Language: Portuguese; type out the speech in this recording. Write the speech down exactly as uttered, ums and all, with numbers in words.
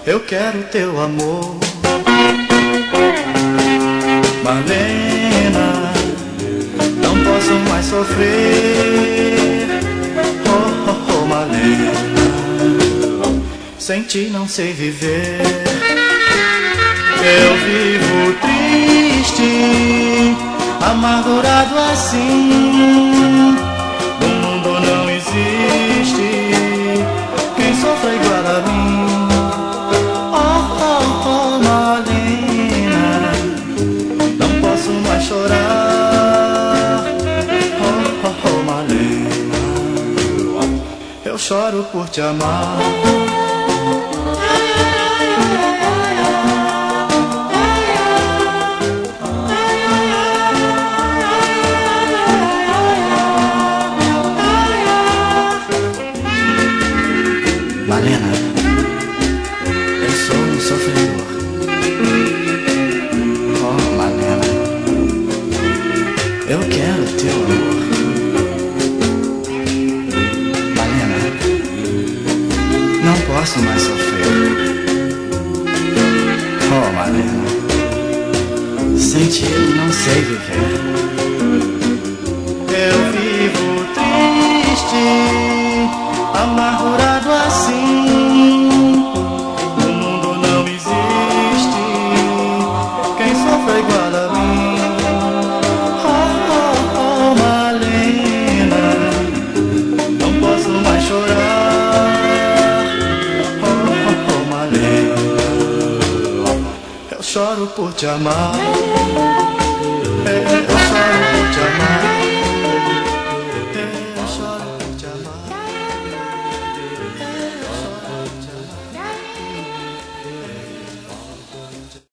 eu quero teu amor. Malena, não posso mais sofrer. Oh, oh, oh, Malena, sem ti não sei viver. Eu vivo triste, amargurado assim. No mundo não existe quem sofra igual a mim. Oh, oh, oh, Malena, não posso mais chorar. Oh, oh, oh, Malena, eu choro por te amar. Malena, eu sou um sofredor. Oh, Malena, eu quero teu amor. Malena, não posso mais sofrer. Oh, Malena, sem ti não sei viver. Eu vivo triste, amargurado assim. No mundo não existe quem sofra igual a mim. Oh, oh, oh, Malena, não posso mais chorar. Oh, oh, oh, Malena, eu choro por te amar.